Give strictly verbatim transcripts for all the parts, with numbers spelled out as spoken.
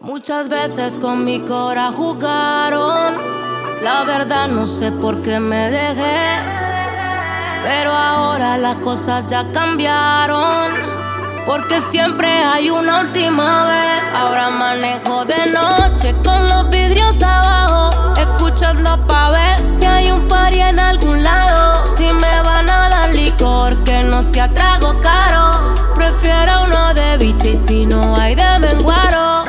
Muchas veces con mi cora jugaron. La verdad no sé por qué me dejé, pero ahora las cosas ya cambiaron, porque siempre hay una última vez. Ahora manejo de noche con los vidrios abajo, escuchando pa' ver si hay un party en algún lado. Si me van a dar licor que no sea trago caro, prefiero uno de biche y si no hay de menguaro.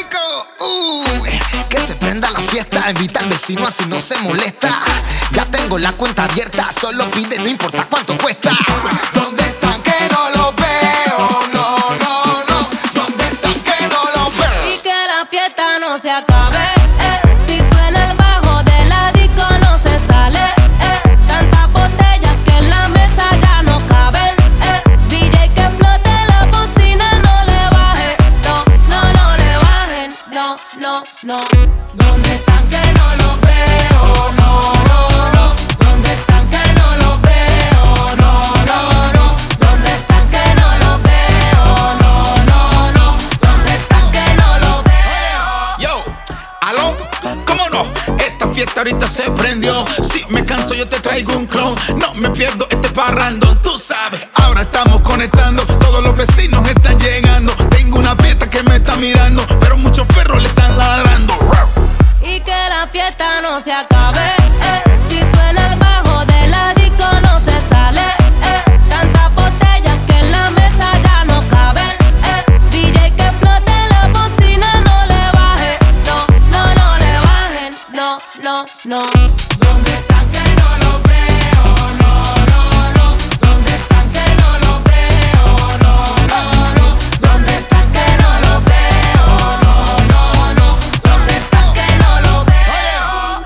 Que se prenda la fiesta, invita al vecino así no se molesta. Ya tengo la cuenta abierta, solo pide, no importa cuánto cuesta. ¿Dónde están que no los veo? No, no, no. ¿Dónde están que no los veo? Y que la fiesta no se acabe, eh. Si suena el bajo de la disco no se sale, eh. Tantas botellas que en la mesa ya no caben, eh. D J que explote la bocina, no le baje, no, no, no le bajen, no, no, no. ¿Dónde están que no los veo? No, no, no. ¿Dónde están que no los veo? No, no, no. ¿Dónde están que no los veo? No, no, no. ¿Dónde están que no los veo? Yo, aló, ¿cómo no? Esta fiesta ahorita se prendió. Si me canso yo te traigo un clon. No me pierdo este parrandón, tú sabes. Ahora estamos conectando, todos los vecinos están llegando. Tengo una fiesta que me está mirando, pero muchos perros le están ladrando. Y que la fiesta no se acabe, eh. Si suena el bajo de la disco no se sale, eh. Tantas botellas que en la mesa ya no caben, eh. D J que explote la bocina, no le baje, no, no, no le bajen, no, no, no. ¿Dónde están que no los veo? No, no, no. ¿Dónde están que no los veo? No, no, no. ¿Dónde están que no los veo? No, no, no. ¿Dónde están que no los veo?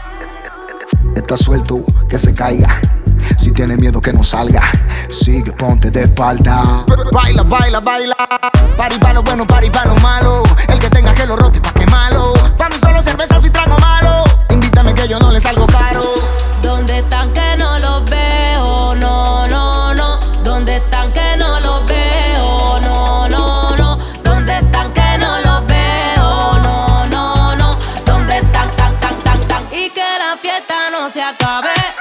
Está suelto, que se caiga. Si tiene miedo que no salga, sigue, ponte de espalda. Baila, baila, baila. Party pa' lo bueno, party pa' lo malo. El que tenga que lo rote pa' quemarlo. Pa' mí solo cervezas y trago malo. Invítame que yo no le salgo caro. ¿Dónde están que no los veo? No, no, no. ¿Dónde están que no los veo? No, no, no. ¿Dónde están que no los veo? No, no, no. ¿Dónde están, tan, tan, tan, tan? Y que la fiesta no se acabe.